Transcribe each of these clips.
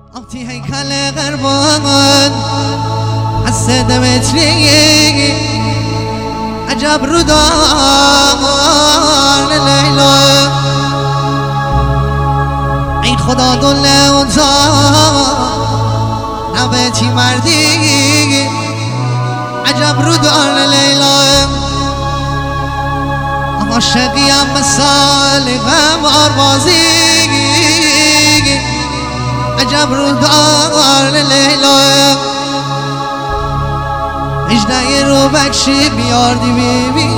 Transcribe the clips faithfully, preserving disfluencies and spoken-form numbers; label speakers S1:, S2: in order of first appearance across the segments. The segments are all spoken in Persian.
S1: آتی هیکل قربان از سه متری عجب رو دار لیلا ای خدا دله اونجا نبتی مردی عجب رو دار لیلا عاشقیم مثال غمار بازی عجب رو دار لیلا اجده رو بکشی بیاردی بی بی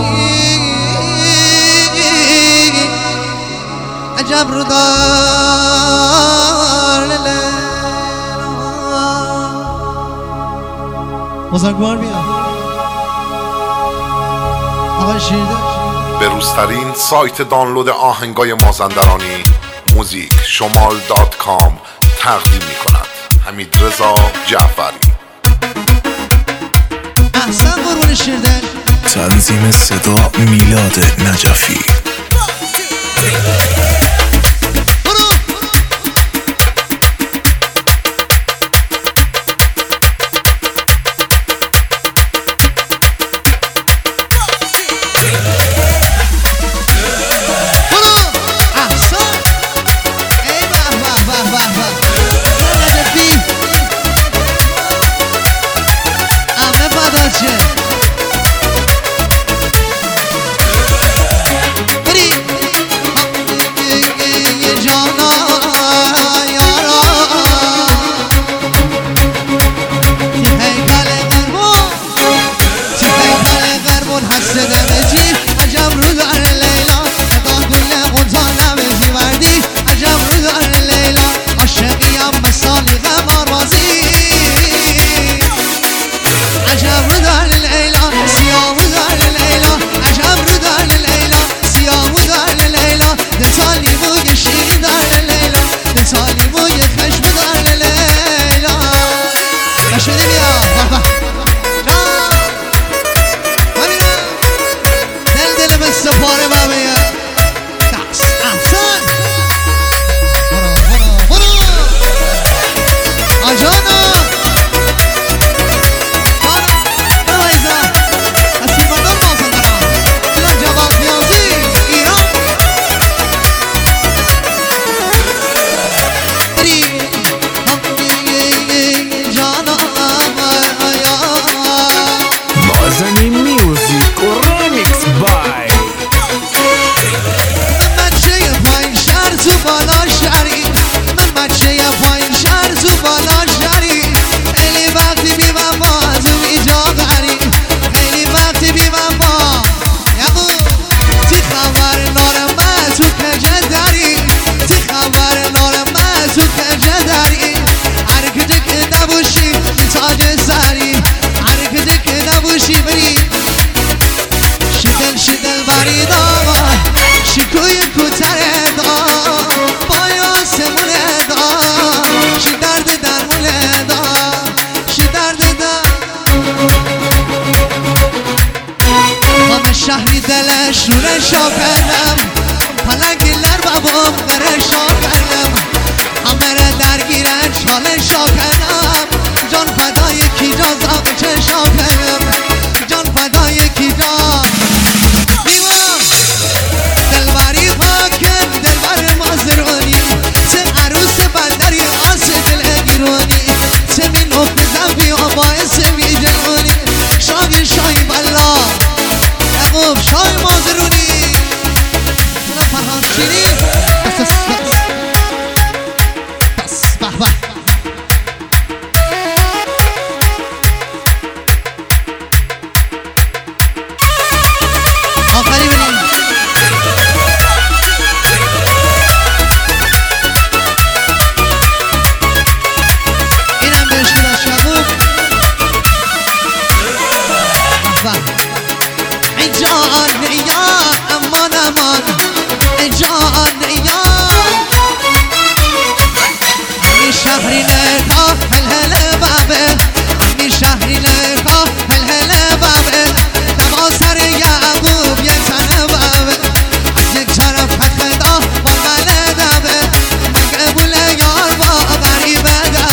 S1: عجب رو دار لیلا بزرگوار بیا آقای شیرده
S2: به روزترین سایت دانلود آهنگای مازندرانی موزیک شمال دات کام تقدیم می کند حمیدرضا جعفری.
S1: احسن قربون شیرده
S3: تنظیم صدا میلاد نجفی.
S1: شهری دلش رو رشا کردم پلنگیلر بابام برشا کردم همه را درگیرن چالشا کردم جان فدای کی جا زاق چشا کردم جان فدای کی جا بیوام دلبری پاکن دلبر مازرونی چه عروس بندری آس دل گیرونی چه می نوک زنبی و باعث می جلونی شای شای بلا شای مازرونی سلام فرهان شیری بس بس بس به به آخری بریم اینم بهش میدن شغوب ای جان یا امان امان ای جان یا می شهری نکا هل هل بابل می شهری نکا هل هل بابل دما سر یعقوب یک تن بابل از یک طرف خدا و بله دابل مقبول یار با غریب دابل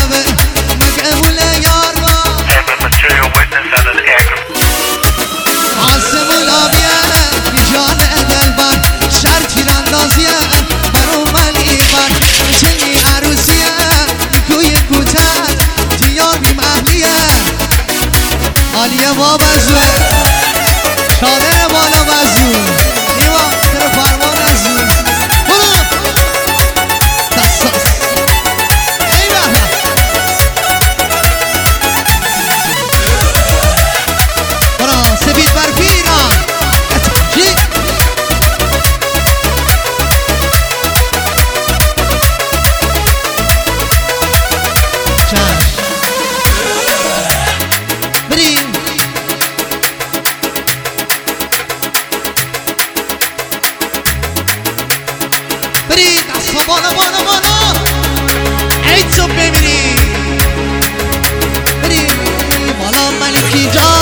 S1: شادر ما بزوه شادر بالا بزو نیما تر فرمان ازو برو دستاس ای بابا برو سپید برفی ایران اتاکی چشم بریم بریم دستا بالا بالا بالا ای تو ببینیم بریم بالا ملکی جا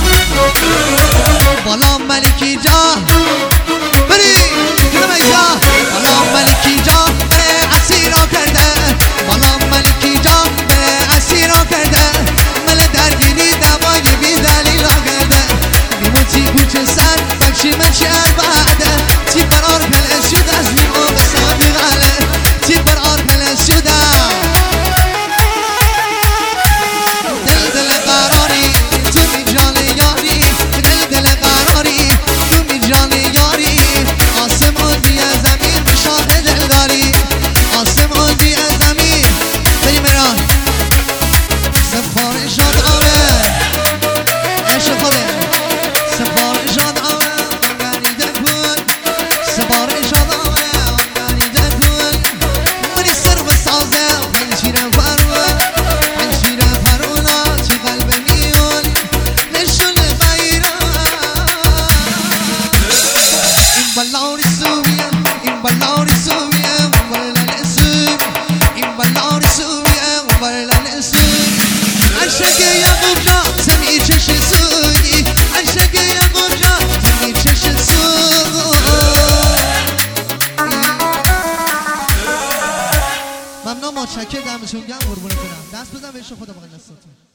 S1: بالا ملکی جا بریم جنم جا بالا ملکی جا به اسیرا کرده بالا ملکی جا به اسیرا کرده مل درگیری دوای بی دلیل را کرده میموتی کوچه سر بخشی من شهر بعده چی قرار پلس شد از نیمو به سادی غله چی قرار پلس شده دل دل قراری تو می جان یاری دل دل قراری تو می جان یاری آسمان بی زمین شاه دل داری آسمان بی زمین بریم بران سفارش آدامه عشق خوبه سفارش آدامه آنگریده کن سفارش آدامه آنگریده کن منی سر بسازه پنجیر فرون پنجیر فرونا چی قلب میون نشون بیران این بلاری سویه این بلاری سویه ولن سوی این بلاری سویه ولن سوی عشق یعقوب جا سمی چش سوی عشق یعقوب جا سمی چش سوی ممنون متشکرم دمتون گرم قربونتونم دست بزن بهش خدا بقیه دستتون